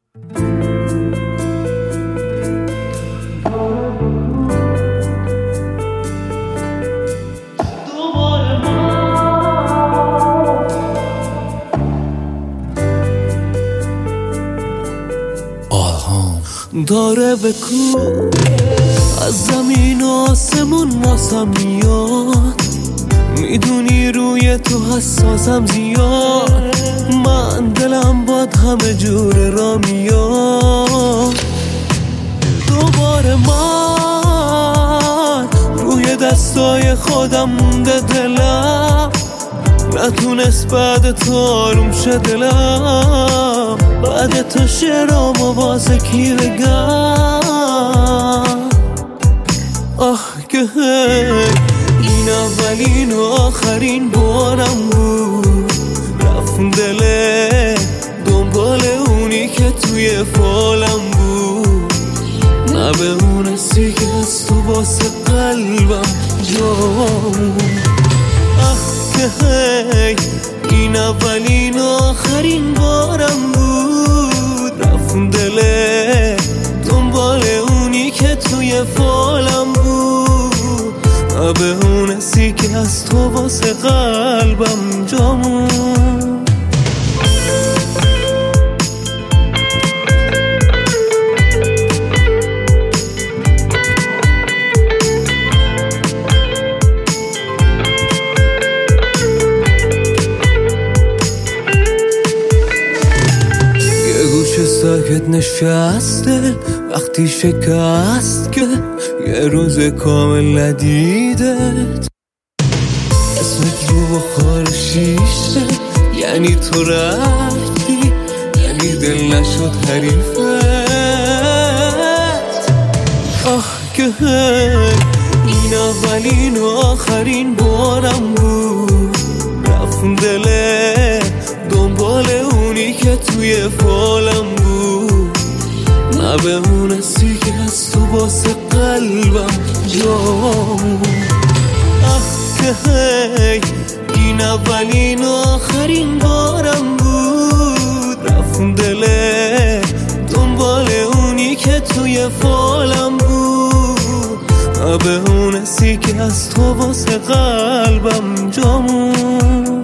داره بکو از زمین و آسمون واسم میاد، میدونی روی تو حساسم زیاد، من دلم باد همه جور را میاد. دوباره من روی دستای خودم مونده دلم، نتونست بعد تو آروم شه دلم، بعد تو شعرامو واسه کی بگم؟ آه که این اولین و آخرین بارم بود، رفتم دله دنبال اونی که توی فالم بود، نه به اون سی که از تو واسه قلبم جام. این اولین و آخرین بارم بود، رفتم دله دنبال اونی که توی فالم بود، به اون حسی که از تو واسه قلبم جامون. ساکت نشسته وقتی شکست که یه روز کامل ندیدت، اسمت رو بخار شیشه، یعنی تو رفتی، یعنی دل نشد حریفت. آه که این اولین و آخرین بارم بود، رفتم دله دنبال اونی که توی فالم بود، نه به اون حسی که از تو واسه قلبم جام. آه که این اولین و آخرین بارم بود، رفتم دله دنبال اونی که توی فالم بود، نه به اون حسی که از تو واسه قلبم جامون.